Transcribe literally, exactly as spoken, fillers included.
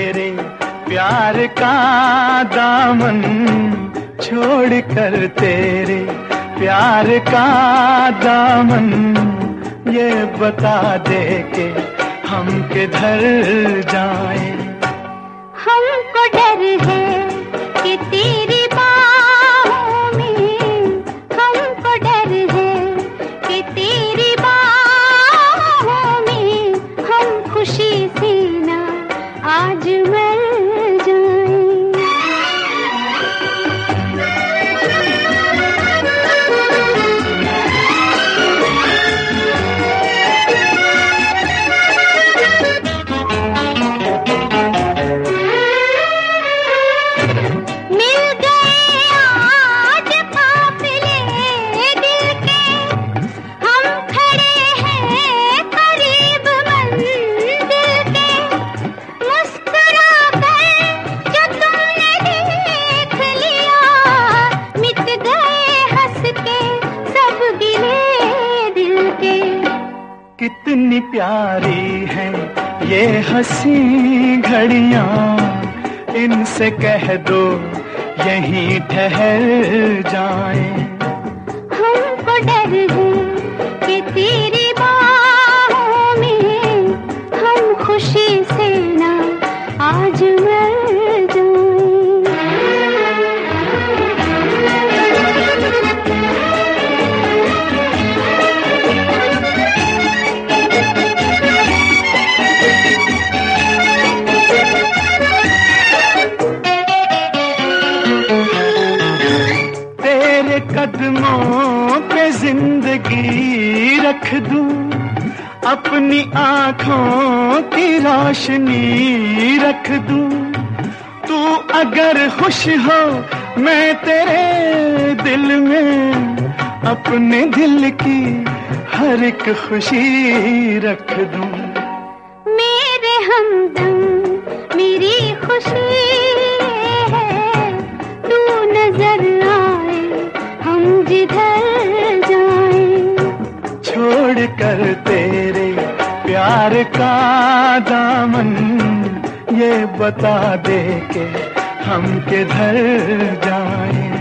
तेरे प्यार का दामन छोड़ कर, तेरे प्यार का दामन ये बता दे के हम किधर जाएं। हमको डर है कि तेरी बाहों में, हमको डर है कि तेरी बाहों में हम खुशी से ना आज मर जाएं। कितनी प्यारी है ये हंसी घड़ियां, इनसे कह दो यहीं ठहर जाएं। हमको डर है कि तेरी बाहों में हम खुशी से ना आज मर जाएं। कदमों पे जिंदगी रख दूं, अपनी आँखों की रोशनी रख दूं। तू अगर खुश हो मैं तेरे दिल में अपने दिल की हर एक खुशी रख दूं। मेरे हमदम मेरी खुशी है, तू नजर आए हम जिधर जाएं। छोड़ कर तेरे प्यार का दामन ये बता दे के हम किधर जाएं।